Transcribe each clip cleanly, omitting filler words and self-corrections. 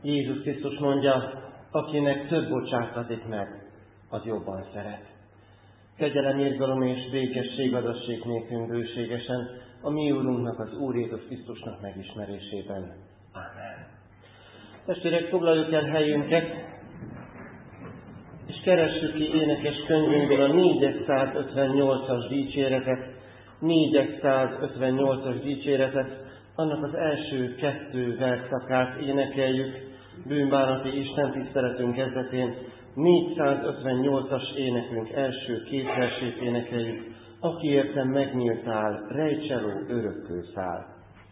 Jézus Krisztus mondja, akinek több bocsátatik meg, az jobban szeret. Kegyelem, irgalom és békesség adassék nékünk bőségesen a mi Úrunknak, az Úr Jézus Krisztusnak megismerésében. Ámen. Testvérek, foglaljuk el helyünket, és keressük ki énekes könyvünkből a 458-as dicséretet, 458-as dicséretet, annak az első 2 versszakát énekeljük, bűnbánati Isten tiszteletünk kezdetén, 458-as énekünk első 2 versét énekeljük, aki értem megnyíltál, rejtseló örökkő száll.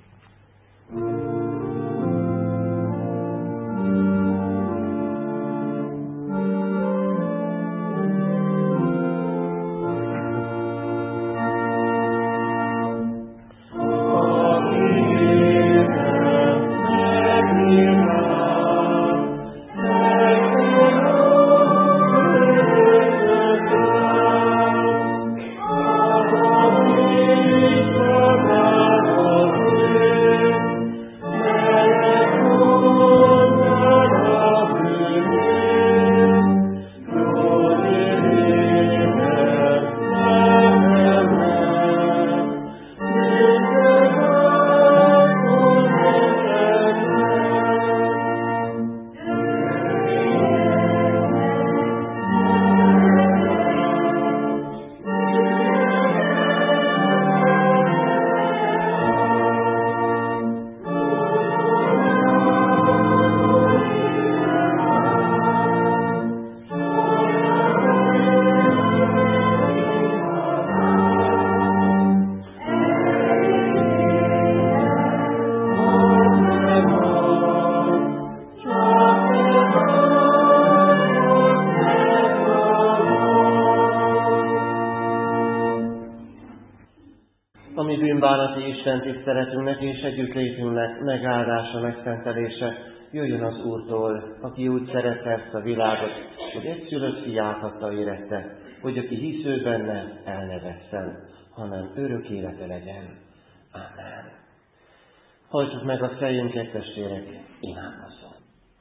Bűnbánati Isten tiszteletünknek és együttlétünknek megáldása, megszentelése jöjjön az Úrtól, aki úgy szerette ezt a világot, hogy egyszülött fiát adta érette, hogy aki hisz benne, el ne vesszen, hanem örök élete legyen. Amen. Hajtsuk meg a fejünket, testvérek, imádkozzunk.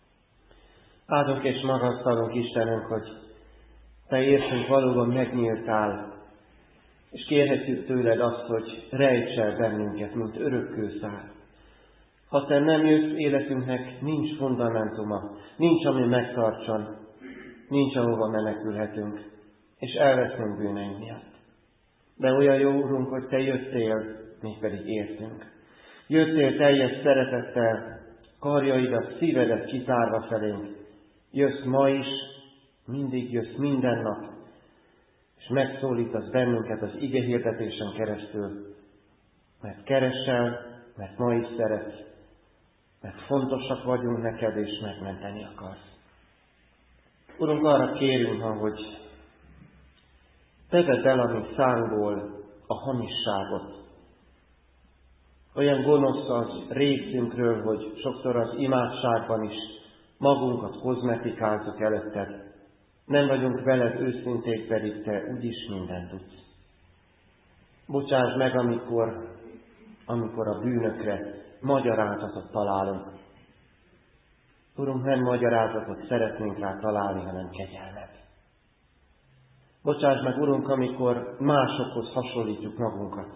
Áldunk és magasztalunk Istenünk, hogy Te értünk valóban megnyíltál, és kérhetjük tőled azt, hogy rejts el bennünket, mint örökkőszál. Ha Te nem jössz, életünknek nincs fundamentuma, nincs, ami megtartson, nincs, ahova menekülhetünk, és elveszünk bűneink miatt. De olyan jó, Urunk, hogy Te jöttél, mégpedig értünk. Jöttél teljes szeretettel, karjaidat, szívedet kitárva felénk. Jössz ma is, mindig jössz minden nap, és megszólítasz bennünket az igehirdetésen keresztül, mert keresel, mert ma is szeretsz, mert fontosak vagyunk neked, és megmenteni akarsz. Urunk, arra kérünk, hogy Te vedd el a mi szánkból a hamisságot. Olyan gonosz az részünkről, hogy sokszor az imádságban is magunkat kozmetikázzuk előtted. Nem vagyunk veled őszinték, pedig Te úgyis mindent tudsz. Bocsáss meg, amikor a bűnökre magyarázatot találunk. Urunk, nem magyarázatot szeretnénk rá találni, hanem kegyelmet. Bocsáss meg, Urunk, amikor másokhoz hasonlítjuk magunkat.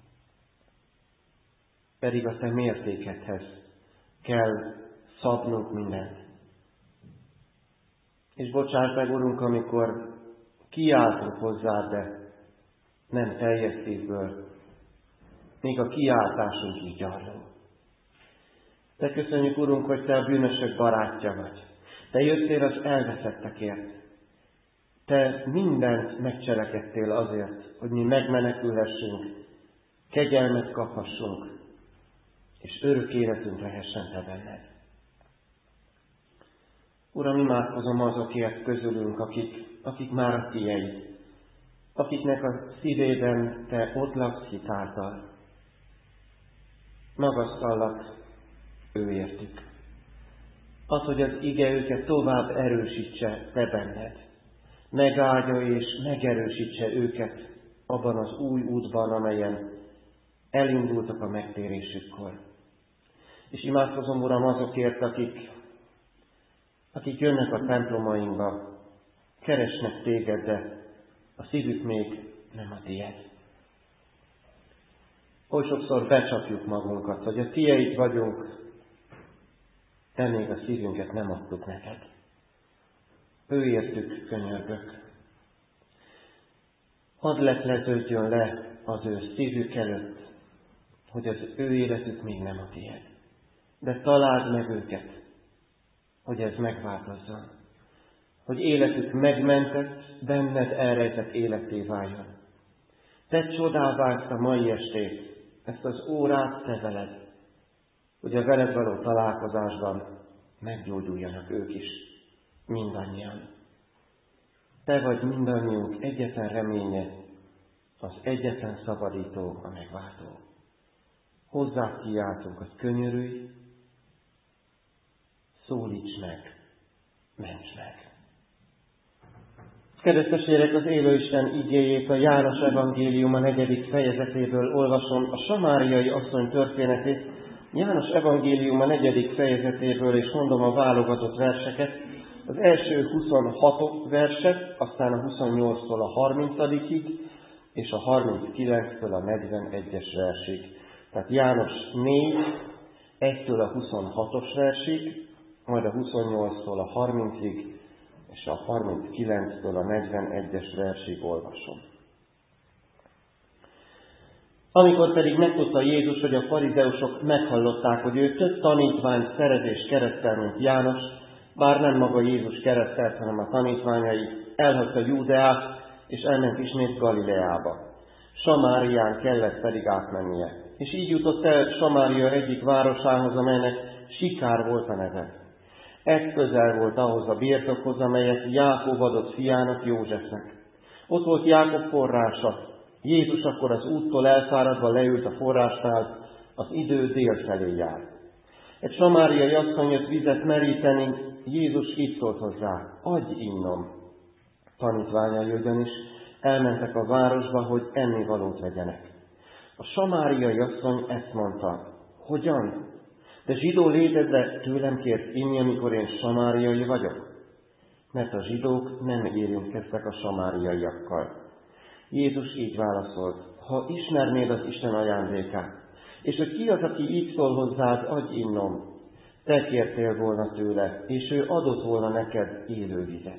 Pedig a Te mértékedhez kell szabnunk mindent. És bocsáss meg, Urunk, amikor kiáltunk hozzád, de nem teljes szívből, még a kiáltásunk is gyarló. De köszönjük, Urunk, hogy Te a bűnösök barátja vagy. Te jöttél az elveszettekért. Te mindent megcselekedtél azért, hogy mi megmenekülhessünk, kegyelmet kaphassunk, és örök életünk lehessen Te benned. Uram, imádkozom azokért közülünk, akik már a Tieid, akiknek a szívében Te ott laksz hitáltal. Magasztallak őértük. Az, hogy az ige őket tovább erősítse Te benned. Megáldja és megerősítse őket abban az új útban, amelyen elindultak a megtérésükkor. És imádkozom, Uram, azokért, akik akik jönnek a templomainkba, keresnek téged, de a szívük még nem a tiéd. Oly sokszor becsapjuk magunkat, hogy a tieid vagyunk, de még a szívünket nem adtuk neked. Őértük könyörgök. Hadd lepleződjön le az ő szívük előtt, hogy az ő életük még nem a tiéd. De találd meg őket, hogy ez megváltozzon. Hogy életük megmentett, benned elrejtett életé váljon. Te csodává ezt a mai estét, ezt az órát te veled, hogy a veled való találkozásban meggyógyuljanak ők is, mindannyian. Te vagy mindannyiunk egyetlen reménye, az egyetlen szabadító, a megváltó. Hozzá kiáltunk, hogy könyörülj, szólíts meg, ments meg. Kedves testvérek, az élőisten igéjét a János evangélium a 4. fejezetéből olvasom, a samáriai asszony történetét, János evangélium a 4. fejezetéből, és mondom a válogatott verseket, az első 26 verset, aztán a 28-tól a 30-ig, és a 39-től a 41-es versig. Tehát János 4, 1-től a 26-os versig, majd a 28-tól a 30-ig, és a 39-től a 41-es versig olvasom. Amikor pedig megtudta Jézus, hogy a farizeusok meghallották, hogy ő több tanítványt szerez és keresztel, mint János, bár nem maga Jézus keresztelt, hanem a tanítványai, elhagyta Júdeát, és elment ismét Galileába. Samárián kellett pedig átmennie. És így jutott el Samária egyik városához, amelynek Sikár volt a neve. Ez közel volt ahhoz a birtokhoz, amelyet Jákob adott fiának, Józsefnek. Ott volt Jákob forrása. Jézus akkor az úttól elfáradva leült a forrásnál, az idő dél felé járt. Egy samáriai asszony jött vizet meríteni, Jézus így szólt hozzá, adj innom. Tanítványai ugyanis elmentek a városba, hogy ennivalót vegyenek. A samáriai asszony ezt mondta, hogyan? De zsidó létedre tőlem kért inni, amikor én samáriai vagyok? Mert a zsidók nem érintkeztek a samáriaiakkal. Jézus így válaszolt, ha ismernéd az Isten ajándékát, és hogy ki az, aki így szól hozzád, adj innom, te kértél volna tőle, és ő adott volna neked élő vizet.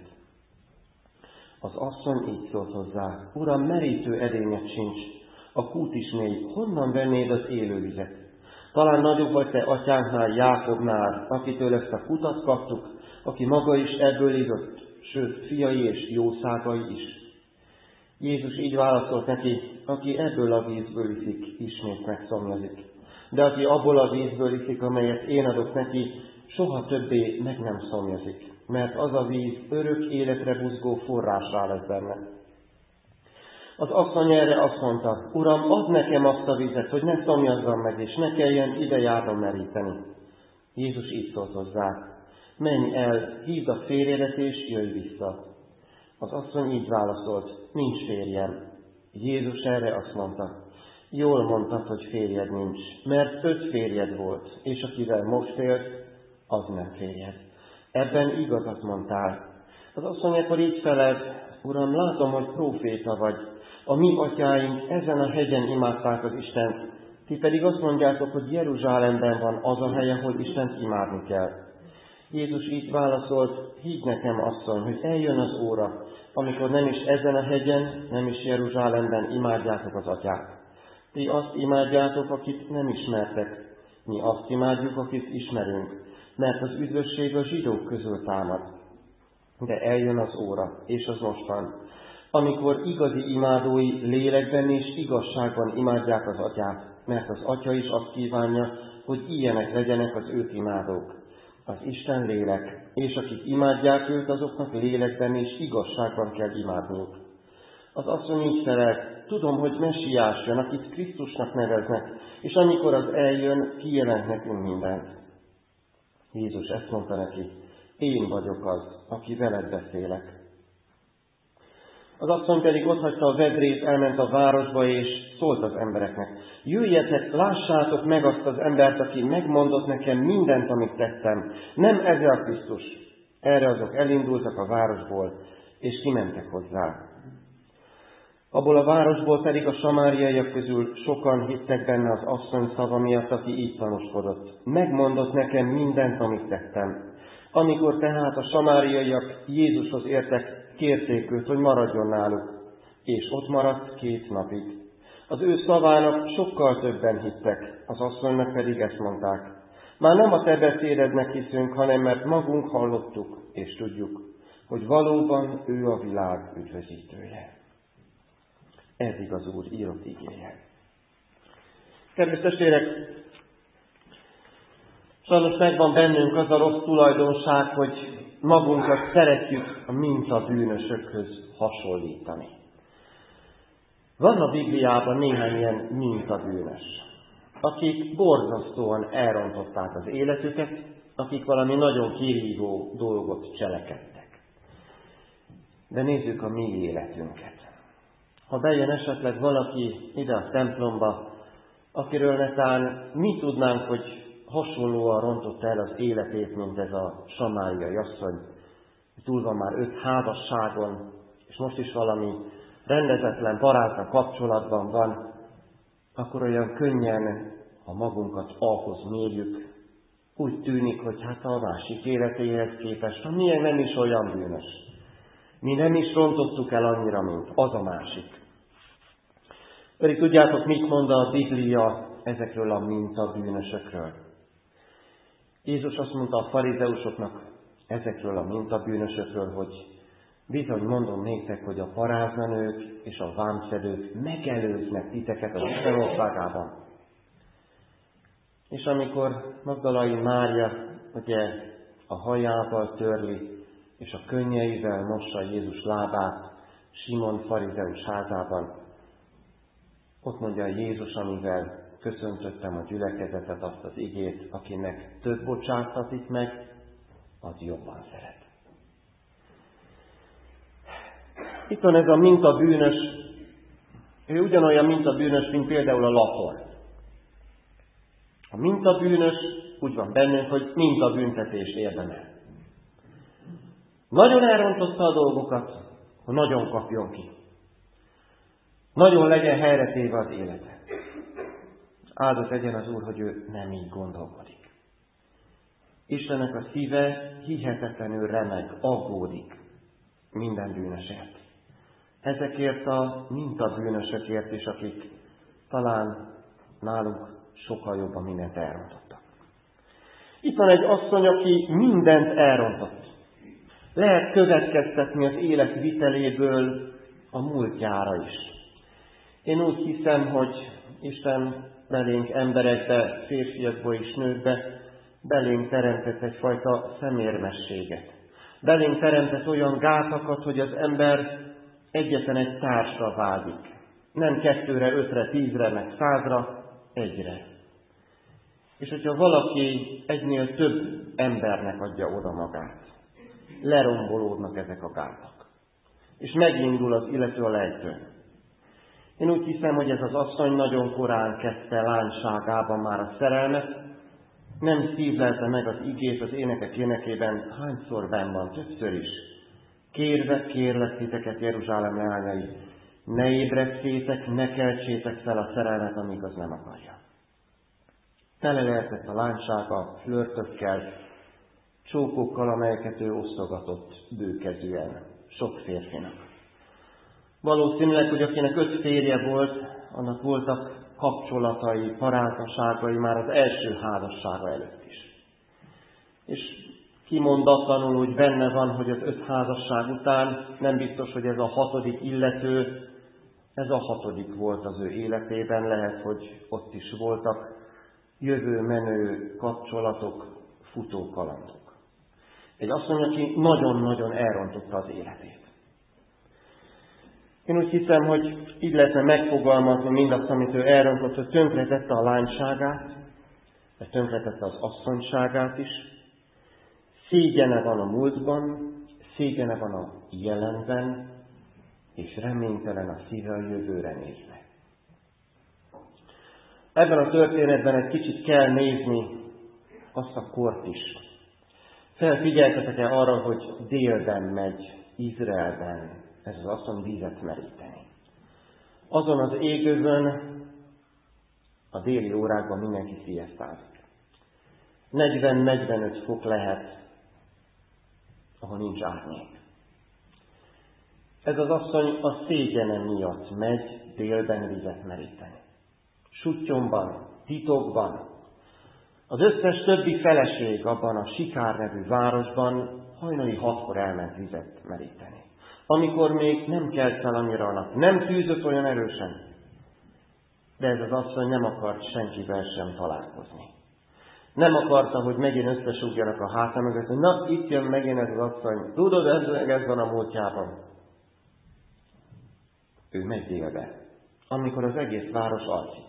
Az asszony így szólt hozzá, Uram, merítő edényed sincs, a kút is mély, honnan vennéd az élő vizet? Talán nagyobb vagy te atyánknál, Jákobnál, akitől ezt a kutat kaptuk, aki maga is ebből ízott, sőt, fiai és jószágai is. Jézus így válaszolt neki, aki ebből a vízből iszik, ismét megszomjazik. De aki abból a vízből iszik, amelyet én adok neki, soha többé meg nem szomjazik, mert az a víz örök életre buzgó forrásrá lesz benne. Az asszony erre azt mondta, Uram, add nekem azt a vizet, hogy ne szomjazzam meg, és ne kelljen ide járnom meríteni. Jézus így szólt hozzá, menj el, hívd a férjedet, és jöjj vissza. Az asszony így válaszolt, nincs férjem. Jézus erre azt mondta, jól mondtad, hogy férjed nincs, mert 5 férjed volt, és akivel most élt, az nem férjed. Ebben igazat mondtál. Az asszony akkor így felelt, Uram, látom, hogy próféta vagy. A mi atyáink ezen a hegyen imádták az Istent, ti pedig azt mondjátok, hogy Jeruzsálemben van az a hely, ahol Istent imádni kell. Jézus így válaszolt, higgy nekem, asszony, hogy eljön az óra, amikor nem is ezen a hegyen, nem is Jeruzsálemben imádjátok az atyát. Ti azt imádjátok, akit nem ismertek, mi azt imádjuk, akit ismerünk, mert az üdvösség a zsidók közül támad. De eljön az óra, és az most van, amikor igazi imádói lélekben és igazságban imádják az atyát, mert az atya is azt kívánja, hogy ilyenek legyenek az őt imádók. Az Isten lélek, és akik imádják őt, azoknak lélekben és igazságban kell imádniuk. Az asszony így felelt, tudom, hogy Messiás jön, akit Krisztusnak neveznek, és amikor az eljön, kijelent nekünk mindent. Jézus ezt mondta neki, én vagyok az, aki veled beszélek. Az asszony pedig otthagyta a vedrét, elment a városba, és szólt az embereknek. Jöjjetek, lássátok meg azt az embert, aki megmondott nekem mindent, amit tettem. Nem ez a Krisztus. Erre azok elindultak a városból, és kimentek hozzá. Abból a városból pedig a samáriaiak közül sokan hittek benne az asszony szava miatt, aki így tanúskodott. Megmondott nekem mindent, amit tettem. Amikor tehát a samáriaiak Jézushoz értek, kérték őt, hogy maradjon náluk, és ott maradt 2 napig. Az ő szavának sokkal többen hittek, az asszonynak pedig ezt mondták. Már nem a te beszédednek hiszünk, hanem mert magunk hallottuk, és tudjuk, hogy valóban ő a világ üdvözítője. Ez igaz Úr írott igéje. Kedves testvérek, sajnos megvan bennünk az a rossz tulajdonság, hogy magunkat szeretjük a mintabűnösökhöz hasonlítani. Van a Bibliában néhány ilyen mintabűnös, akik borzasztóan elrontották az életüket, akik valami nagyon kirívó dolgot cselekedtek. De nézzük a mi életünket. Ha bejön esetleg valaki ide a templomba, akiről netán mi tudnánk, hogy hasonlóan rontotta el az életét, mint ez a samáriai asszony, túl van már 5 házasságon, és most is valami rendezetlen barátnál kapcsolatban van, akkor olyan könnyen, ha magunkat ahhoz mérjük, úgy tűnik, hogy hát a másik életéhez képest, ha milyen nem is olyan bűnös. Mi nem is rontottuk el annyira, mint az a másik. Pedig tudjátok, mit mond a Biblia ezekről a mintabűnösökről? Jézus azt mondta a farizeusoknak ezekről a mintabűnösökről, hogy bizony mondom néktek, hogy a paráznanők és a vámszedők megelőznek titeket az Isten országában. És amikor Magdalai Mária ugye a hajával törli, és a könnyeivel mossa Jézus lábát Simon farizeus házában, ott mondja Jézus, amivel köszöntöttem a gyülekezetet, azt az igét, akinek több bocsátatik meg, az jobban szeret. Itt van ez a mintabűnös, ő ugyanolyan mintabűnös, mint például a lapor. A mintabűnös úgy van bennünk, hogy mintabüntetést érdemel. Nagyon elrontotta a dolgokat, hogy nagyon kapjon ki. Nagyon legyen helyretéve az élete. Áldott legyen az Úr, hogy ő nem így gondolkodik. Istennek a szíve hihetetlenül remeg, aggódik minden bűnösért. Ezekért a mintabűnösökért is, akik talán nálunk sokkal jobban mindent elrontottak. Itt van egy asszony, aki mindent elrontott. Lehet következtetni az élet viteléből a múltjára is. Én úgy hiszem, hogy Isten belénk emberekbe, férfiakba és nőkbe belénk teremtett egyfajta szemérmességet. Belénk teremtett olyan gátakat, hogy az ember egyetlen egy társra vágyik. Nem 2-re, 5-re, 10-re, meg 100-ra, 1-re. És hogyha valaki egynél több embernek adja oda magát, lerombolódnak ezek a gátak. És megindul az illető a lejtőn. Én úgy hiszem, hogy ez az asszony nagyon korán kezdte lányságában már a szerelmet, nem szívlelte meg az igét az énekek énekében, hányszor benn van, többször is. Kérve kérlek titeket, Jeruzsálem leányai, ne ébredjétek, ne keltsétek fel a szerelmet, amíg az nem akarja. Tele lehetett a lánysága flörtökkel, csókokkal, amelyeket ő osztogatott bőkezűen sok férfinak. Valószínűleg, hogy akinek 5 férje volt, annak voltak kapcsolatai, barátságai már az első házassága előtt is. És kimondatlanul úgy benne van, hogy az 5 házasság után nem biztos, hogy ez a 6. illető, ez a 6. volt az ő életében, lehet, hogy ott is voltak jövő-menő kapcsolatok, futó kalandok. Egy asszony, aki nagyon-nagyon elrontotta az életét. Én úgy hiszem, hogy így lehetne megfogalmazni mindazt, amit ő elrontott, hogy tönkretette a lányságát, de tönkretette az asszonyságát is. Szégyene van a múltban, szégyene van a jelenben, és reménytelen a szíve a jövőre nézve. Ebben a történetben egy kicsit kell nézni azt a kort is. Felfigyeltetek-e arra, hogy délben megy Izraelben ez az asszony vízet meríteni? Azon az égövön a déli órákban mindenki sziasztázik. 40-45 fok lehet, ahol nincs árnyék. Ez az asszony a szégyene miatt megy délben vizet meríteni. Suttyomban, titokban. Az összes többi feleség abban a Sikár nevű városban hajnali 6-kor elment vizet meríteni. Amikor még nem kelt fel annyira a nap, nem tűzött olyan erősen. De ez az asszony nem akart senkivel sem találkozni. Nem akarta, hogy megint összesúgjanak a háta mögött, hogy na, itt jön megint ez az asszony. Tudod, ez van a múltjában. Ő megy délbe, amikor az egész város alszik.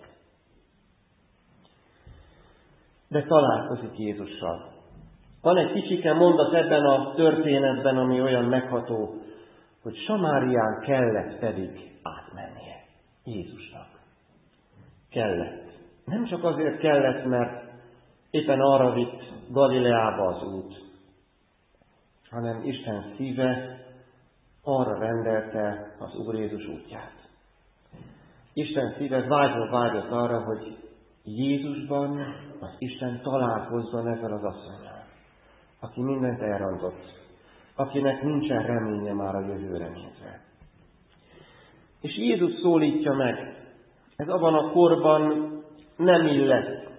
De találkozik Jézussal. Van egy kicsike mondat ebben a történetben, ami olyan megható, hogy Samárián kellett pedig átmennie Jézusnak. Kellett. Nem csak azért kellett, mert éppen arra vitt Galileába az út, hanem Isten szíve arra rendelte az Úr Jézus útját. Isten szíve vágyott arra, hogy Jézusban az Isten találkozzon ezzel az asszonnyal, aki mindent elrontott, akinek nincsen reménye már a jövőre nézve. És Jézus szólítja meg. Ez abban a korban nem illett.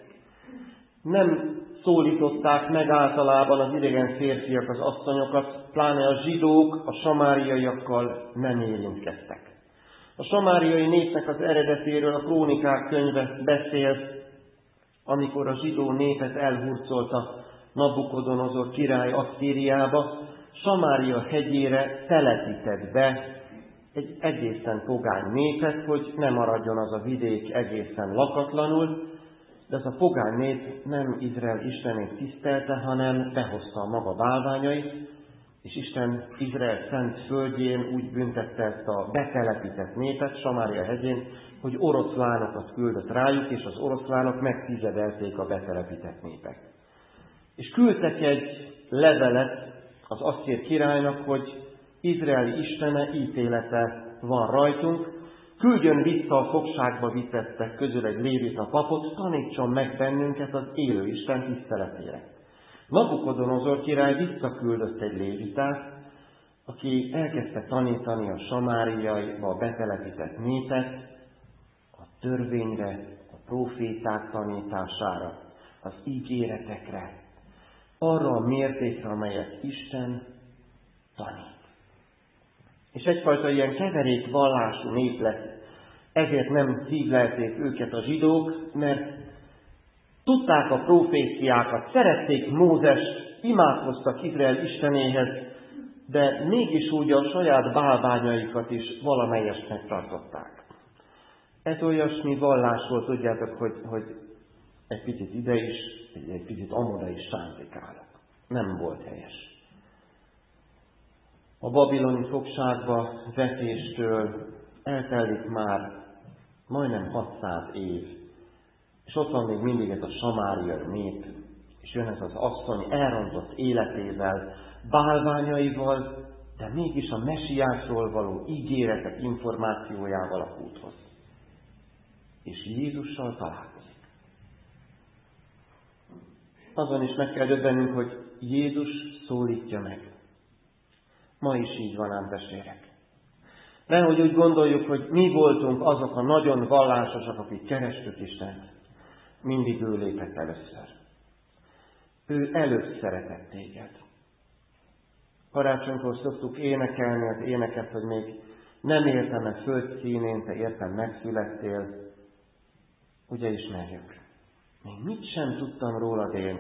Nem szólították meg általában az idegen férfiak az asszonyokat, pláne a zsidók a samáriaiakkal nem érintkeztek. A samáriai népnek az eredetéről a Krónikák könyve beszél, amikor a zsidó népet elhurcolta Nabukodonozor király Asszíriába, Samária hegyére telepített be egy egészen pogány népet, hogy ne maradjon az a vidék egészen lakatlanul, de ez a pogány nép nem Izrael istenét tisztelte, hanem behozta a maga bálványait, és Isten Izrael szent földjén úgy büntette ezt a betelepített népet Samária hegyén, hogy oroszlánokat küldött rájuk, és az oroszlánok megtizedelték a betelepített népek. És küldtek egy levelet az asszír királynak, hogy Izraeli istene ítélete van rajtunk, küldjön vissza a fogságba vitettek közül egy lévita papot, tanítson meg bennünket az élő Isten tiszteletére. Nabukodonozor király visszaküldött egy lévitát, aki elkezdte tanítani a samáriaiba betelepített népet a törvényre, a próféták tanítására, az ígéretekre, arra a mértékre, amelyet Isten tanít. És egyfajta ilyen keverék vallású nép lett. Ezért nem szívlelték őket a zsidók, mert tudták a proféciákat, szerették Mózest, imádkoztak Izrael istenéhez, de mégis úgy a saját bálványaikat is valamelyesnek tartották. Ez olyasmi vallás volt, tudjátok, hogy egy picit ide is, egy picit amoda is sántikálok. Nem volt helyes. A babiloni fogságba vetéstől eltelik már majdnem 600 év, és ott van még mindig ez a samáriai nép, és jön ez az asszony elrontott életével, bálványaival, de mégis a mesiásról való ígéretek információjával a kúthoz. És Jézussal találkozik. Azon is meg kell döbbenünk, hogy Jézus szólítja meg. Ma is így van, ám testvérek. Nehogy úgy gondoljuk, hogy mi voltunk azok a nagyon vallásosak, akik kerestük Istent. Mindig ő lépett először. Ő előbb szeretett téged. Karácsonykor szoktuk énekelni az éneket, hogy még nem éltem a föld színén, te értem megszülettél. Ugye ismerjük. Még mit sem tudtam rólad én.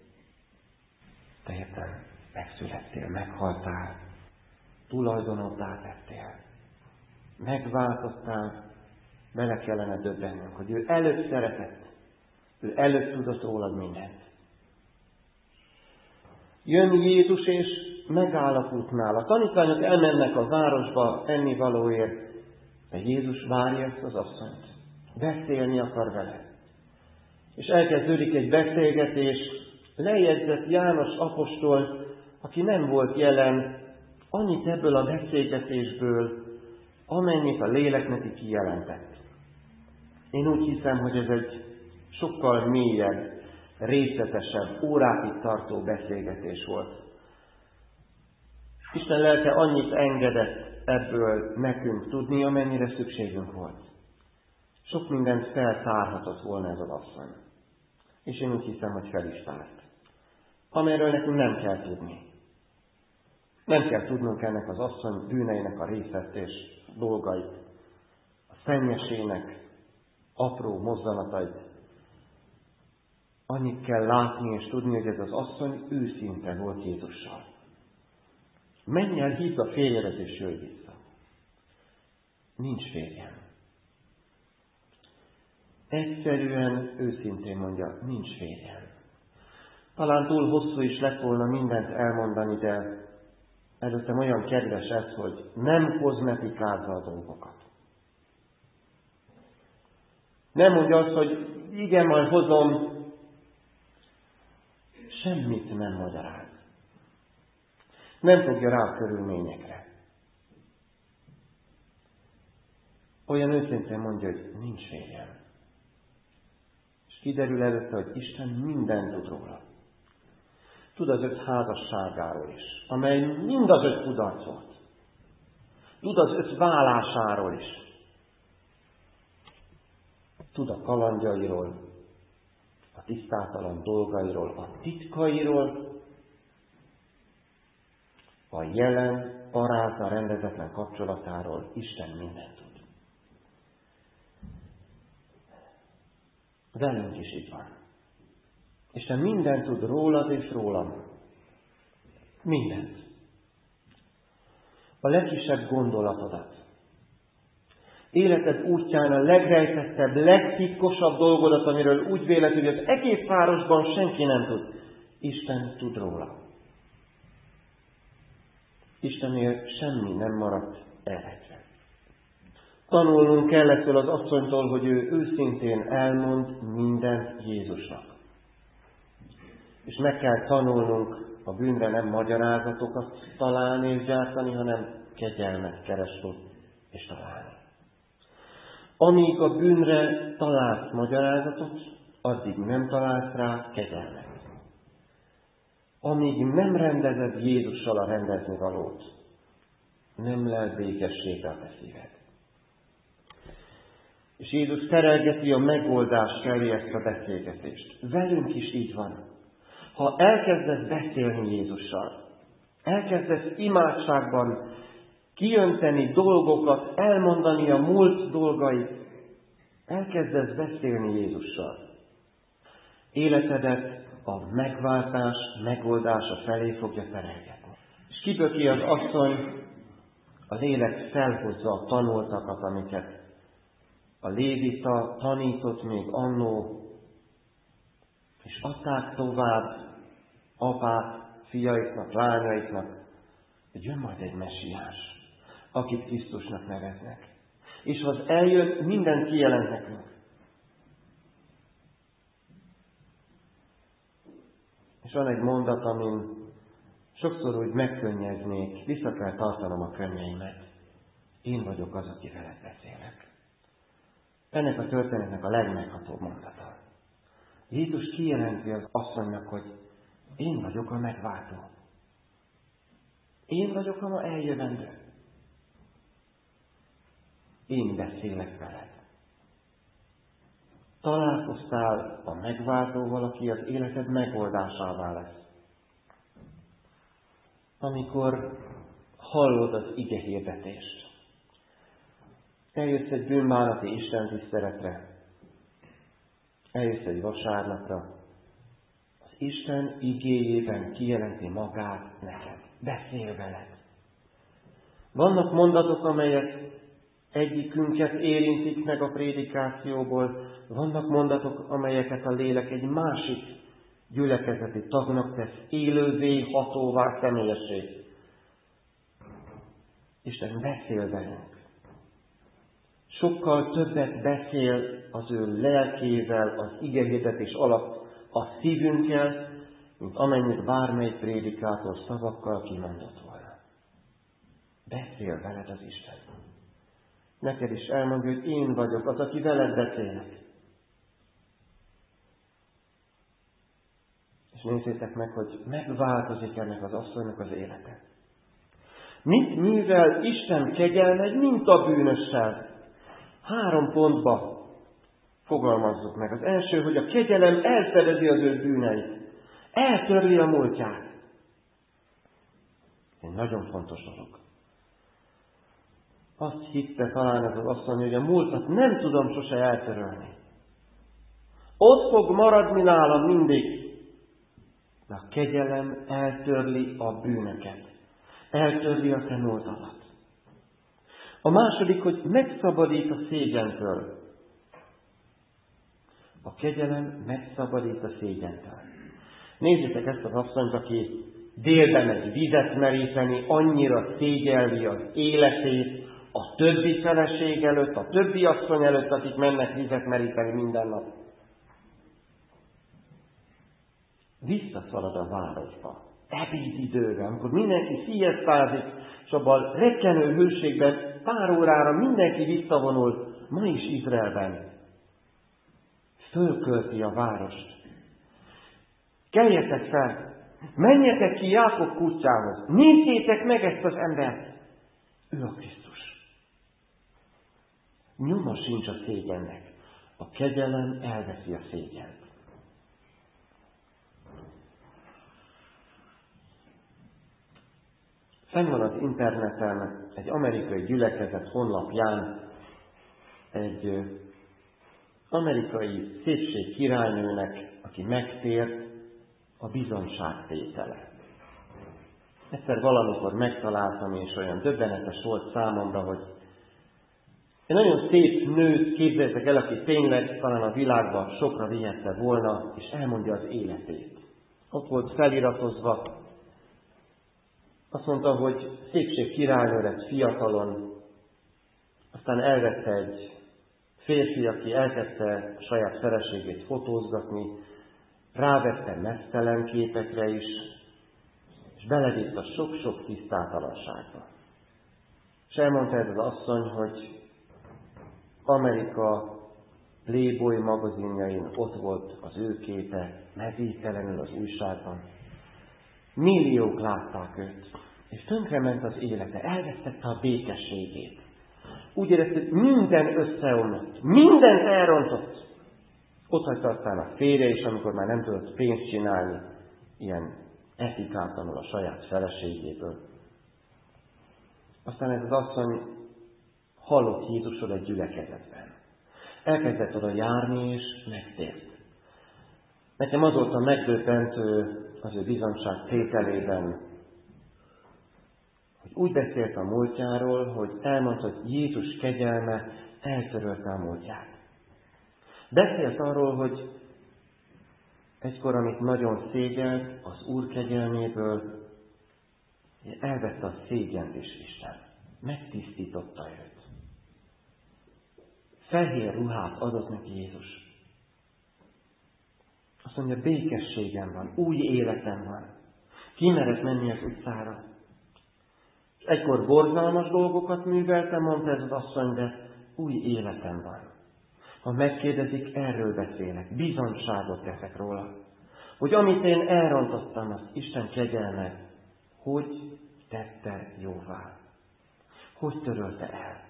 Te értem megszülettél, meghaltál, tulajdonoddá tettél. Megváltoztál, bele kellene döbbennünk, hogy ő előbb szeretett, ő előbb tudott rólad mindent. Jön Jézus, és megáll a kútnál. A tanítványok elmennek a városba ennivalóért, de Jézus várja ezt az asszonyt. Beszélni akar vele. És elkezdődik egy beszélgetés, lejegyzett János apostol aki nem volt jelen, annyit ebből a beszélgetésből, amennyit a lélek neki kijelentett. Én úgy hiszem, hogy ez egy sokkal mélyebb, részletesebb, órákig tartó beszélgetés volt. Isten lelke annyit engedett ebből nekünk tudni, amennyire szükségünk volt. Sok mindent feltárhatott volna ez az asszony. És én úgy hiszem, hogy fel is tárt. Amelyről nekünk nem kell tudni. Nem kell tudnunk ennek az asszony bűneinek a részlet és dolgait, a szennyesének apró mozdulatait. Annyit kell látni és tudni, hogy ez az asszony őszinte volt Jézussal. Menj el, hívd a férjedet és jöjj vissza. Nincs férjem. Egyszerűen, őszintén mondja, nincs férjem. Talán túl hosszú is lett volna mindent elmondani, de előttem olyan kedves ez, hogy nem kozmetikázza a dolgokat. Nem mondja azt, hogy igen, majd hozom, semmit nem magyaráz. Nem fogja rá a körülményekre. Olyan őszintén mondja, hogy nincs férjem. És kiderül előtte, hogy Isten mindent tud róla. Tud az 5 házasságáról is, amely mind az 5 kudarc volt. Tud az 5 válásáról is. Tud a kalandjairól, a tisztátalan dolgairól, a titkairól, a jelen, parázna, rendezetlen kapcsolatáról. Isten mindent tud. Velünk is így van. Isten mindent tud rólad és rólam. Mindent. A legkisebb gondolatodat. Életed útján a legrejtettebb, legtitkosabb dolgodat, amiről úgy véled, hogy az egész városban senki nem tud. Isten tud róla. Istennél semmi nem maradt elrejtve. Tanulnunk kell ettől az asszonytól, hogy ő őszintén elmond mindent Jézusnak. És meg kell tanulnunk a bűnre nem magyarázatokat találni és gyártani, hanem kegyelmet keresni és találni. Amíg a bűnre találsz magyarázatot, addig nem találsz rá kegyelmet. Amíg nem rendezed Jézussal a rendezni valót, nem lel békességre a te szíved. És Jézus terelgeti a megoldás felé ezt a beszélgetést. Velünk is így van. Ha elkezdesz beszélni Jézussal, elkezdesz imádságban kijönteni dolgokat, elmondani a múlt dolgait, elkezdesz beszélni Jézussal, életedet a megváltás, megoldása felé fogja terelgetni. És kiböki az asszony, a lélek felhozza a tanultakat, amiket a lévita tanított még annó, és adták tovább apák, fiaiknak, lányaiknak, hogy jön majd egy messiás, akit Krisztusnak neveznek. És ha az eljön, mindent kijelent nekünk. És van egy mondat, amin sokszor úgy megkönnyeznék, vissza kell tartanom a könnyeimet. Én vagyok az, aki veled beszélek. Ennek a történetnek a legmeghatóbb mondata. Jézus kijelenti az asszonynak, hogy én vagyok a megváltó. Én vagyok a ma eljövendő. Én beszélek veled. Találkoztál a megváltóval, aki az életed megoldásává lesz. Amikor hallod az ige hirdetést. Eljössz egy bűnbánati Isten tiszteletre. Eljössz egy vasárnapra. Az Isten igéjében kijelenti magát neked. Beszél veled. Vannak mondatok, amelyek egyikünket érintik meg a prédikációból. Vannak mondatok, amelyeket a lélek egy másik gyülekezeti tagnak tesz élővé, hatóvá, személyessé. Isten beszél velünk. Sokkal többet beszél az ő lelkével, az igehirdetés alatt a szívünkkel, mint amennyit bármely prédikátor szavakkal kimondott volna. Beszél veled az Isten. Neked is elmondja, hogy én vagyok az, aki veled beszélek. És nézzétek meg, hogy megváltozik ennek az asszonynak az élete. Mit művel Isten kegyelme egy mintabűnössel? 3 pontba fogalmazzuk meg. Az első, hogy a kegyelem elfedezi az ő bűneit. Eltörli a múltját. Egy nagyon fontos dolog. Azt hitte talán ez az asszony, hogy a múltat nem tudom sose eltörölni. Ott fog maradni nálam mindig. De a kegyelem eltörli a bűnöket. Eltörli a te múltadat. A második, hogy megszabadít a szégyentől. A kegyelem megszabadít a szégyentől. Nézzétek ezt az asszonyt, aki délbe megy vizet meríteni, annyira szégyelli az életét a többi feleség előtt, a többi asszony előtt, akik mennek vizet meríteni minden nap. Visszaszalad a városba, ebédidőre, amikor mindenki sziasztázik, és abban a rekkenő hőségben pár órára mindenki visszavonul, ma is Izraelben. Fölkölti a várost. Keljetek fel, menjetek ki Jákob kutyához, nézzétek meg ezt az embert. Ő a Krisztus. Nyoma sincs a szégyennek. A kegyelem elveszi a szégyent. Fenn van az interneten, egy amerikai gyülekezet honlapján egy amerikai szépség királynőnek, aki megtért, a bizonyságtétele. Egyszer valamikor megtaláltam, és olyan döbbenetes volt számomra, hogy egy nagyon szép nőt képzeljétek el, aki tényleg talán a világban sokra vihette volna, és elmondja az életét. Ott volt feliratozva, azt mondta, hogy szépség királynő lett fiatalon, aztán elvette egy férfi, aki elkezdte a saját feleségét fotózgatni, rávette meztelen képekre is, és belevitt a sok-sok tisztátalanságba. És elmondta ez az asszony, hogy Amerika Playboy magazinjain ott volt az ő képe, medvételenül az újságban. Milliók látták őt, és tönkrement az élete, elvesztette a békességét. Úgy érezte, hogy minden összeomlott, mindent elrontott. Ott hagyta aztán a férje is, amikor már nem tudott pénzt csinálni, ilyen etikátlanul a saját feleségéből. Aztán ez az asszony hallott Jézusról egy gyülekezetben. Elkezdett oda járni, és megtért. Nekem az volt a megdöbbentő az ő bizonyság tételében, hogy úgy beszélt a múltjáról, hogy elmondta, hogy Jézus kegyelme eltörölte a múltját. Beszélt arról, hogy egykor, amit nagyon szégyelt, az Úr kegyelméből elvette a szégyent is Isten. Megtisztította őt. Fehér ruhát adott neki Jézus. Azt mondja, békességem van, új életem van. Kimerek menni az utcára. És egykor borzalmas dolgokat műveltem, mondta ez az asszony, de új életem van. Ha megkérdezik, erről beszélek, bizonyságot teszek róla. Hogy amit én elrontottam, az Isten kegyelme, hogy tette jóvá. Hogy törölte el.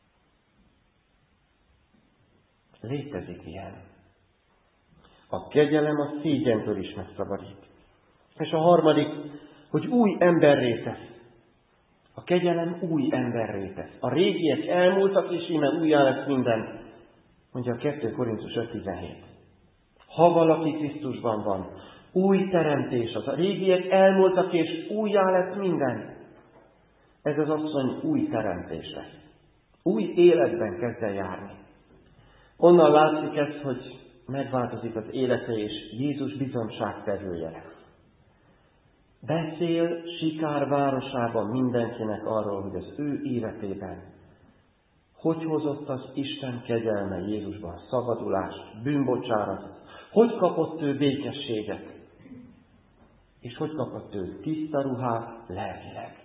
Létezik ilyen. A kegyelem a szégyentől is megszabadít. És a harmadik, hogy új emberré tesz. A kegyelem új emberré tesz. A régiek elmúltak, és íme újjá lesz minden. Mondja a 2 Korintus 5:17. Ha valaki Krisztusban van, új teremtés az. A régiek elmúltak, és újjá lesz minden. Ez az asszony új teremtés lesz. Új életben kezd el járni. Onnan látszik ez, hogy megváltozik az élete, és Jézus bizonyságtevője lesz. Beszél Sikár városában mindenkinek arról, hogy az ő életében hogy hozott az Isten kegyelme Jézusban szabadulást, bűnbocsánatot, hogy kapott ő békességet. És hogy kapott ő tiszta ruhát lelkileg?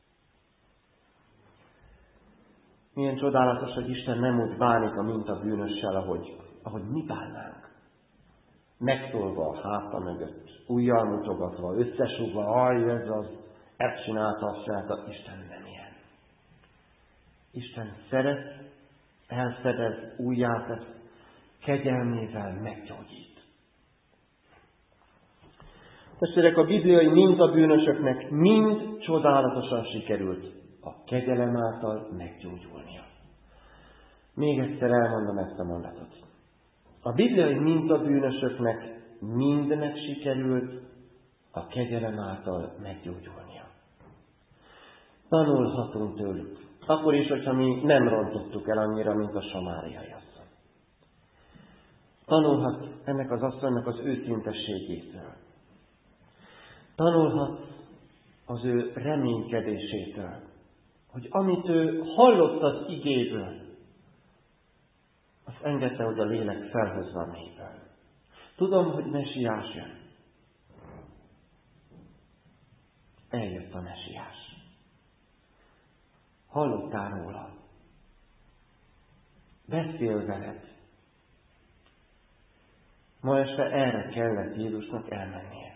Milyen csodálatos, hogy Isten nem úgy bánik a mintabűnössel, ahogy mi bánnánk. Megtolva a háta mögött, ujjal mutogatva, összesúgva, ezt csinálta, azt csinálta. Isten nem ilyen. Isten szeret, elfedez, újjátesz, kegyelmével meggyógyít. Testvérek, a bibliai mintabűnösöknek mind csodálatosan sikerült a kegyelem által meggyógyulnia. Még egyszer elmondom ezt a mondatot. A bibliai mintabűnösöknek mindnek sikerült a kegyelem által meggyógyulnia. Tanulhatunk tőlük. Akkor is, hogyha mi nem rontottuk el annyira, mint a samáriai asszony. Tanulhat ennek az asszonynak az őszintességétől. Tanulhat az ő reménykedésétől, hogy amit ő hallott az igéből, azt engedte, hogy a lélek felhozza a mélyből. Tudom, hogy Mesiás jön. Eljött a Mesiás. Hallottál róla. Beszél veled. Ma este erre kellett Jézusnak elmennie.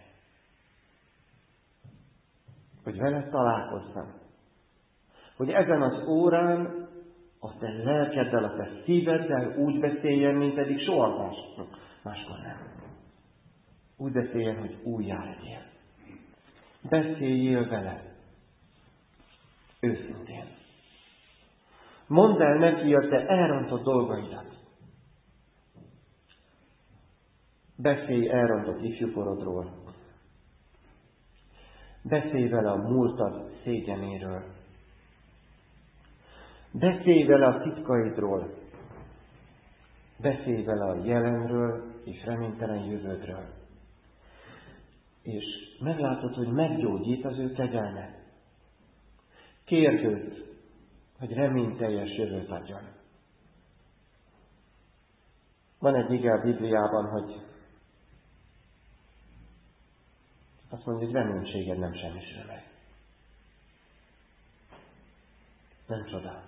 Hogy veled találkozzam. Hogy ezen az órán a te lelkeddel, a te szíveddel úgy beszéljen, mint eddig soha máskor nem. Úgy beszéljen, hogy újjá legyél. Beszéljél vele. Őszintén. Mondd el neki a te elrontott dolgaidat. Beszélj elrontott ifjúkorodról. Beszélj vele a múltad szégyenéről. Beszélj vele a titkaidról. Beszélj vele a jelenről és reménytelen jövődről. És meglátod, hogy meggyógyít az ő kegyelme. Kérd őt, hogy reményteljes jövőt adjon. Van egy ige a Bibliában, hogy azt mondja, hogy reménységed nem semmisül meg. Nem csoda.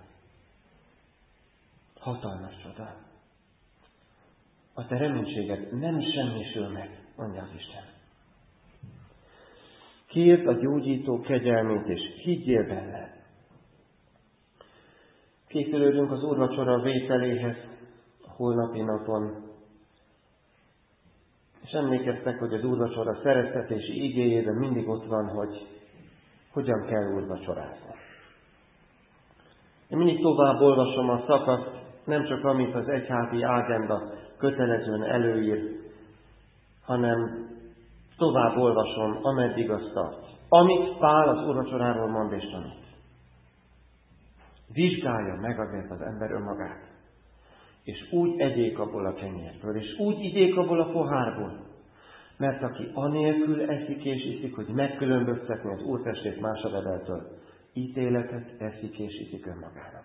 Hatalmas csoda. A te reménységed nem semmisül meg, mondja az Isten. Kérd a gyógyító kegyelmét, és higgyél benne. Készülődünk az úrvacsora vételéhez a holnapi napon. És emlékeztek, hogy az úrvacsora szeretetési igéjében mindig ott van, hogy hogyan kell úrvacsorázni. Én mindig tovább olvasom a szakaszt, nem csak amit az egyházi ágenda kötelezően előír, hanem tovább olvasom, ameddig azt tart. Amit Pál az úrvacsoráról mond és tanít. Vizsgálja meg azért az ember önmagát. És úgy egyék abból a kenyérből, és úgy igyék abból a pohárból. Mert aki anélkül eszik és iszik, hogy megkülönböztetni az úrtestét más a vedeltől, ítéletet eszik és iszik önmagának.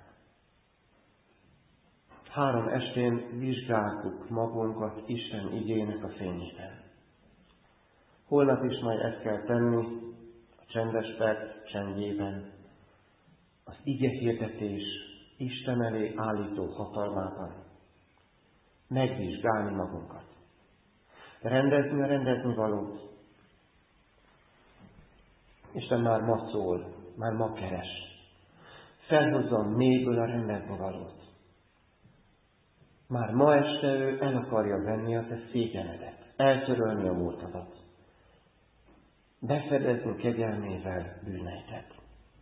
3 estén vizsgáltuk magunkat Isten igének a fényében. Holnap is majd ezt kell tenni, a csendes perc csendjében, az ige hirdetés Isten elé állító hatalmában. Megvizsgálni magunkat. Rendezni a rendezni valót. Isten már ma szól, már ma keres. Felhozza mélyből a rendezni valót. Már ma este ő el akarja venni a te szégyenedet, eltörölni a múltadat. Befedezni kegyelmével bűneidet.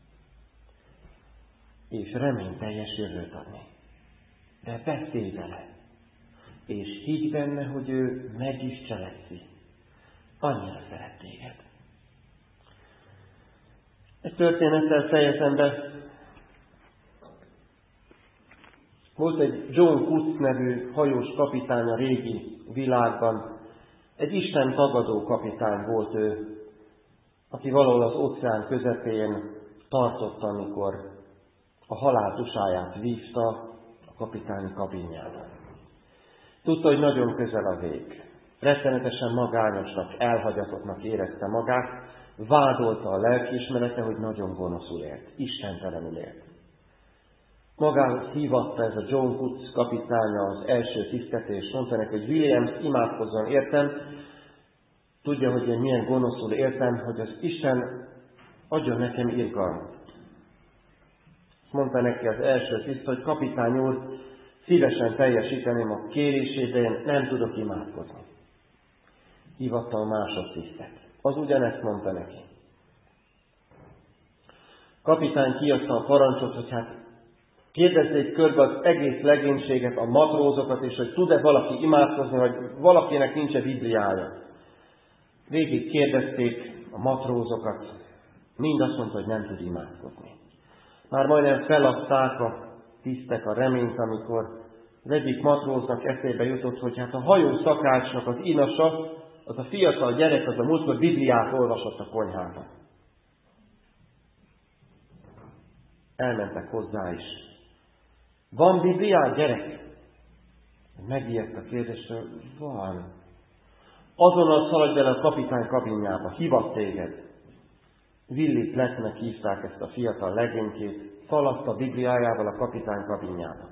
És reményteljes jövőt adni. De beszélj vele. És higgy benne, hogy ő meg is cselekszi. Annyira szeret téged. Egy történettel fejezem be. Volt egy John Kutz nevű hajós kapitány a régi világban. Egy Isten tagadó kapitány volt ő, aki valahol az óceán közepén tartott, amikor a halál tusáját vívta a kapitányi kabinjában. Tudta, hogy nagyon közel a vég. rettenetesen magányosnak, elhagyatottnak érezte magát, vádolta a lelkiismerete, hogy nagyon gonoszul élt, istentelenül élt. Magához hívatta ez a John Kutz kapitánya az első tisztet, és mondta neki, hogy William, imádkozzon értem, tudja, hogy én milyen gonoszul éltem, hogy az Isten adjon nekem irgalmat. Mondta neki az első tiszt, hogy kapitány úr, szívesen teljesíteném a kérését, de én nem tudok imádkozni. Hívatta a másodtisztet. Az ugyanezt mondta neki. Kapitány kiadta a parancsot, hogy kérdezzék körbe az egész legénységet, a matrózokat, és hogy tud-e valaki imádkozni, vagy valakinek nincs-e Bibliája. Végig kérdezték a matrózokat, mind azt mondta, hogy nem tud imádkozni. Már majdnem feladták a tisztek a reményt, amikor az egyik matróznak eszébe jutott, hogy a hajó szakácsnak az inasa, az a fiatal gyerek, az a múltkor Bibliát olvasott a konyhában. Elmentek hozzá is. Van Bibliád, gyerek? Megijedt a kérdésről, van. Azonnal szaladj bele a kapitány kabinjába, hívat téged. Willi Plettnek hívták ezt a fiatal legénykét, szaladt a Bibliájával a kapitány kabinjába.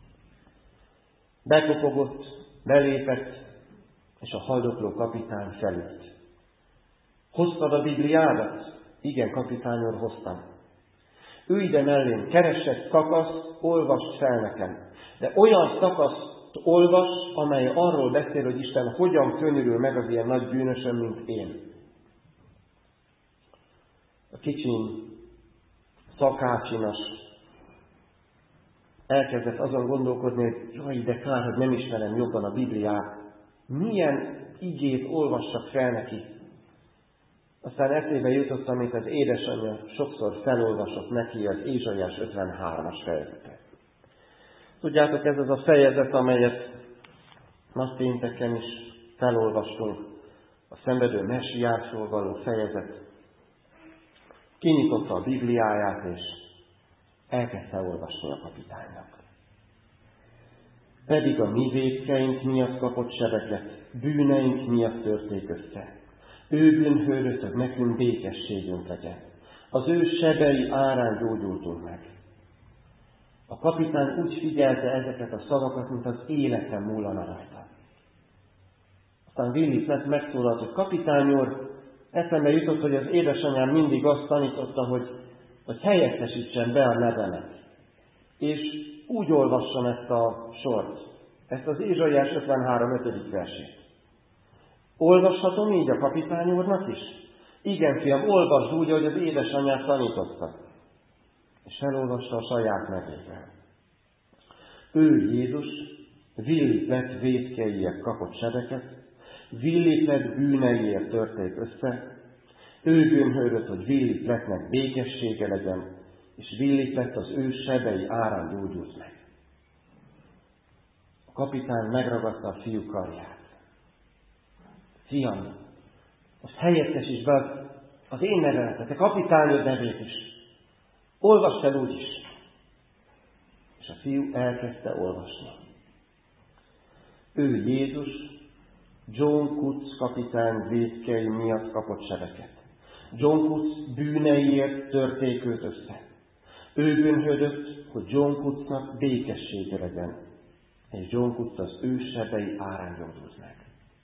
Bekopogott, belépett, és a haldokló kapitány felült. Hoztad a Bibliádat? Igen, kapitány úr, hoztam. Ülj ide mellém, keresd egy szakaszt, olvasd fel nekem. De olyan szakaszt olvasd, amely arról beszél, hogy Isten hogyan könyörül meg az ilyen nagy bűnösön, mint én. A kicsin szakácsinas elkezdett azon gondolkodni, hogy jaj, de kár, hogy nem ismerem jobban a Bibliát. Milyen igét olvassak fel neki? Aztán eszébe jutott, amit az édesanyja sokszor felolvasott neki, az Ézsaiás 53-as fejezetet. Tudjátok, ez az a fejezet, amelyet nappénteken is felolvastunk, a szenvedő messiásról való fejezet. Kinyitotta a Bibliáját, és elkezdte olvasni a kapitánynak. Pedig a mi vétkeink miatt kapott sebeket, bűneink miatt törték össze. Ő bűnhődött, hogy nekünk békességünk legyen. Az ő sebei árán gyógyultunk meg. A kapitány úgy figyelte ezeket a szavakat, mint az életem múlana rajta. Aztán Willi Plett megszólalt, hogy kapitány úr, eszembe jutott, hogy az édesanyám mindig azt tanította, hogy helyettesítsen be a nevemet. És úgy olvassam ezt a sort, ezt az Ézsaiás 53.5. versét. Olvashatom így a kapitány úrnak is? Igen, fiam, olvasd úgy, ahogy az édesanyját tanította. És elolvasta a saját nevével. Ő Jézus, Willi Plett vétkeiért kapott sebeket, Willi Plett bűneiért törték össze, ő bűnhődött, hogy Willi Plettnek békessége legyen, és Willi Plett az ő sebei árán gyógyult meg. A kapitány megragadta a fiú karját. Fiam, most helyettesítsd be az én nevemet, a te kapitányod nevét is. Olvass fel úgy is. És a fiú elkezdte olvasni. Ő Jézus, John Kutz kapitány vétkei miatt kapott sebeket. John Kutz bűneiért törték őt össze. Ő bűnhődött, hogy John Kutznak békessége legyen, és John Kutz az ő sebei árán gyógyult meg.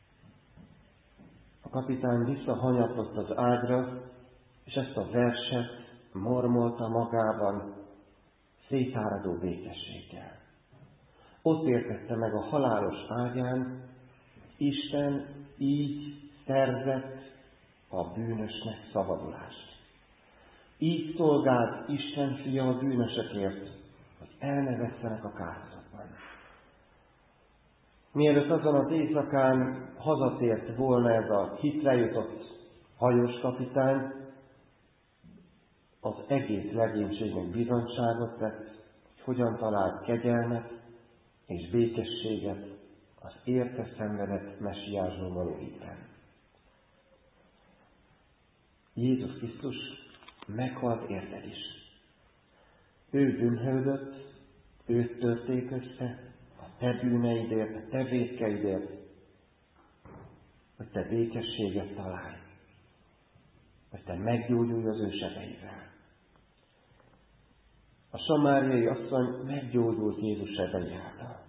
A kapitány visszahanyatlott az ágyra, és ezt a verset mormolta magában szétáradó békességgel. Ott értette meg a halálos ágyán, Isten így szerzett a bűnösnek szabadulást. Így szolgált Isten fia a bűnösökért, hogy el ne vesszenek a kárhozatban. Mielőtt azon az éjszakán hazatért volna ez a hitre jutott hajós kapitány, az egész legénységnek bizonyságot tett, hogy hogyan talált kegyelmet és békességet az érte szenvedett messiásról való hitben. Jézus Krisztus meghalt érted is. Ő bűnhődött, őt törték össze, a te bűneidért, a te vétkeidért, hogy te békességet találj, hogy te meggyógyulj az ő sebeivel. A samáriai asszony meggyógyult Jézus sebei által.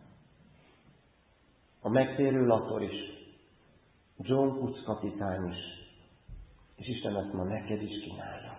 A megtérő Lator is, John Kutz kapitány is, és Isten ezt ma neked is kínálja.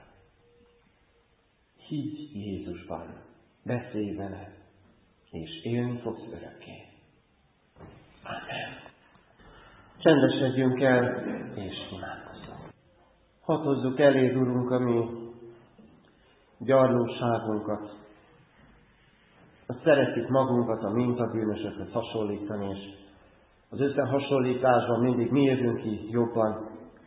Higgy Jézusban, beszélj vele, és élni fogsz örökké. Amen. Csendesedjünk el, és imádkozzunk. Hadd hozzuk eléd, Urunk, a mi gyarlóságunkat. Azt szeretjük magunkat a mintabűnösökhöz hasonlítani, és az összehasonlításban mindig mi jövünk ki jobban.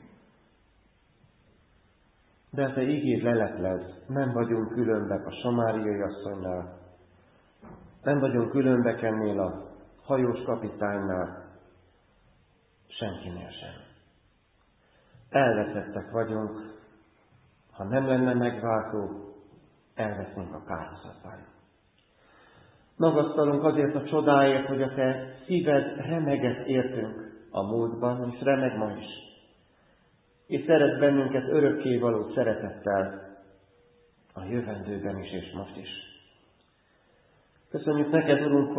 De te ígéd leleplez, nem vagyunk különbek a samáriai asszonynál, nem vagyunk különbek ennél a hajós kapitánynál, senkinél sem. Elveszettek vagyunk, ha nem lenne megváltó, elvesznénk a kárhozatban. Magasztalunk azért a csodáért, hogy a te szíved remeget értünk a múltban, és remeg ma is. És szeretsz bennünket örökkévaló szeretettel a jövendőben is és most is. Köszönjük neked, Urunk,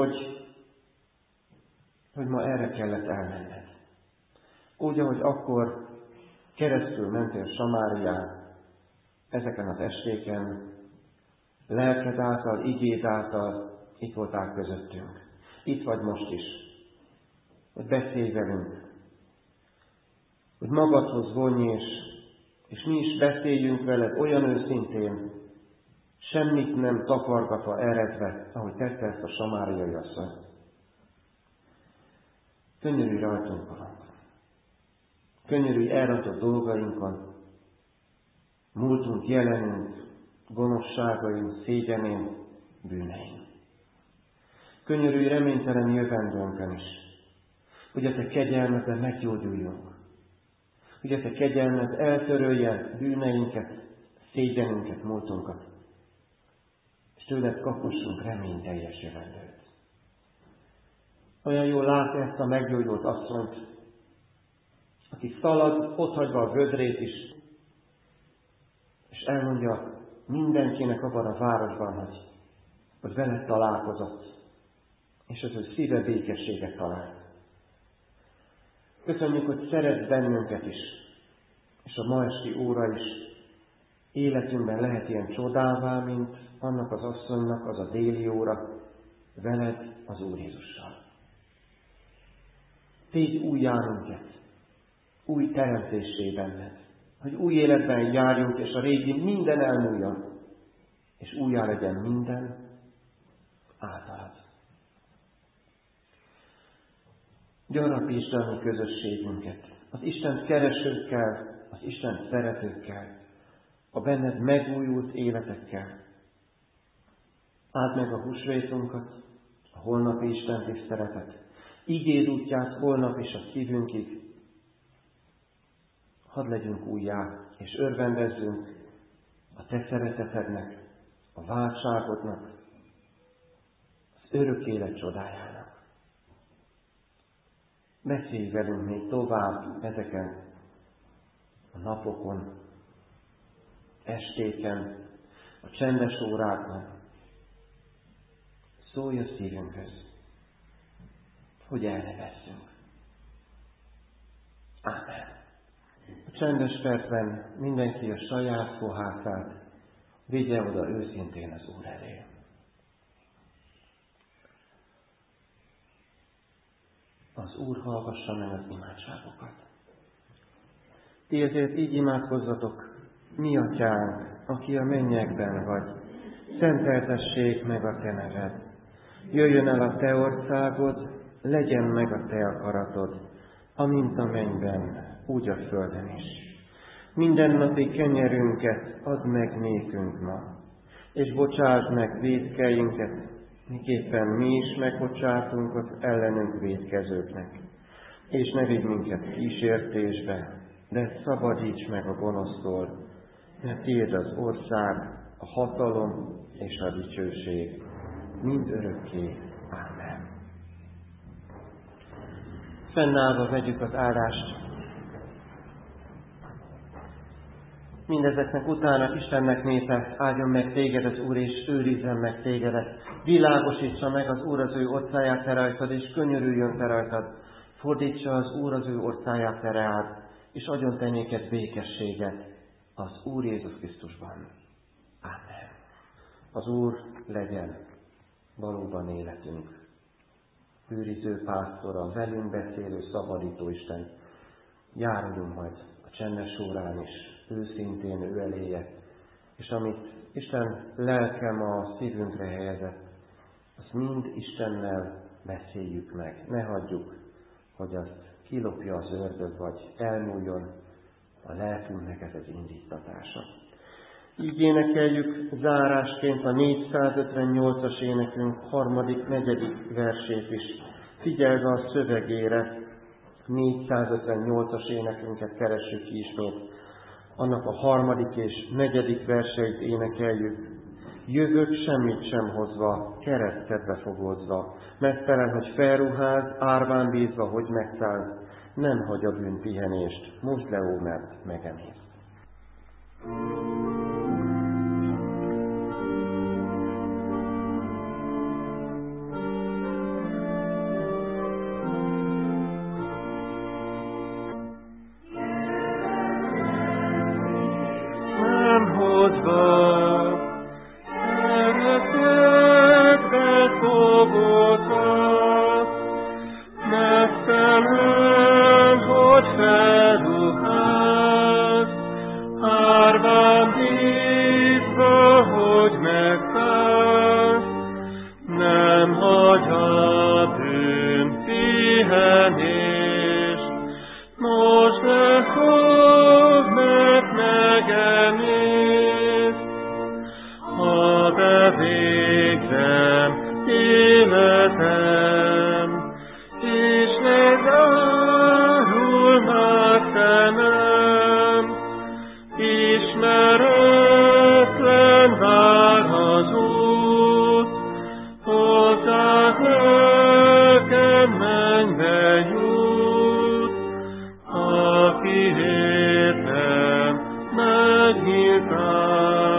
hogy ma erre kellett elmenned. Úgy, ahogy akkor keresztül mentél Samárián, ezeken az estéken, lelked által, igéd által itt voltál közöttünk. Itt vagy most is. Hogy beszélj velünk. Hogy magadhoz vonj, és mi is beszéljünk veled olyan őszintén, semmit nem takargatva, eredve, ahogy tette ezt a samáriai asszony. Könyörülj rajtunk, Urunk. Könyörülj elrontott dolgainkon, múltunk, jelenünk, gonoszságaink, szégyenén, bűneink. Könyörülj reménytelen jövendőnkön is, hogy a te kegyelmedben meggyógyuljunk, hogy a te kegyelmed eltörölje bűneinket, szégyenünket, múltunkat, és tőled kaphassunk reményteljes jövendőt. Olyan jól látni ezt a meggyógyult asszonyt, aki szalad, otthagyva a vödrét is, és elmondja mindenkinek abban a városban, hogy veled találkozott, és az ő szíve békességet talált. Köszönjük, hogy szeretsz bennünket is, és a ma esti óra is életünkben lehet ilyen csodává, mint annak az asszonynak az a déli óra, veled az Úr Jézussal. Tégy újjá minket, új teremtéssé benned, hogy új életben járjunk, és a régi minden elmúljon, és újjá legyen minden általad. Gyarapítsd a mi közösségünket, az Istent keresőkkel, az Istent szeretőkkel, a benned megújult életekkel. Áld meg a húsvétunkat, a holnapi Isten tiszteletet, igéd útját holnap is a szívünkig. Hadd legyünk újjá, és örvendezzünk a te szeretetednek, a váltságodnak, az örök élet csodájának. Beszélj velünk még tovább ezeken a napokon, estéken, a csendes órákon. Szólj a szívünkhöz, hogy el ne vesszünk. Ámen. A csendes percben mindenki a saját fohászát vigye oda őszintén az Úr elé. Az Úr hallgassa meg az imádságokat. Ti ezért így imádkozzatok, mi atyánk, aki a mennyekben vagy, szenteltessék meg a te neved. Jöjjön el a te országod, legyen meg a te akaratod, amint a mennyben, úgy a földön is. Mindennapi kenyerünket add meg nékünk ma, és bocsásd meg vétkeinket, miképpen mi is megbocsátunk az ellenünk vétkezőknek. És ne vigy minket kísértésbe, de szabadíts meg a gonosztól, mert tiéd az ország, a hatalom és a dicsőség, mind örökké. Ámen. Fennállva vegyük az áldást. Mindezeknek utána Istennek népe, áldjon meg téged az Úr, és őrizzen meg tégedet. Világosítsa meg az Úr az ő orcáját te rajtad, és könyörüljön te rajtad. Fordítsa az Úr az ő orcáját te reád, és adjon te néked békességet az Úr Jézus Krisztusban. Amen. Az Úr legyen valóban életünk őriző pásztora, velünk beszélő, szabadító Isten. Járuljunk majd a csendes órán is, őszintén ő eléje, és amit Isten lelkem a szívünkre helyezett, azt mind Istennel beszéljük meg. Ne hagyjuk, hogy azt kilopja az ördög, vagy elmúljon a lelkünknek ez az indítatása. Így énekeljük zárásként a 458-as énekünk 3.-4. versét is. Figyelve a szövegére, 458-as énekünket keressük ki ismét. Annak a 3. és 4. verseit énekeljük. Jövök semmit sem hozva, keresztedbe fogózva, meztelen, hogy felruház, árván bízva, hogy megszállsz, nem hagy a bűn pihenést, most le, ó, mert megemész. Aki értem megnyilván.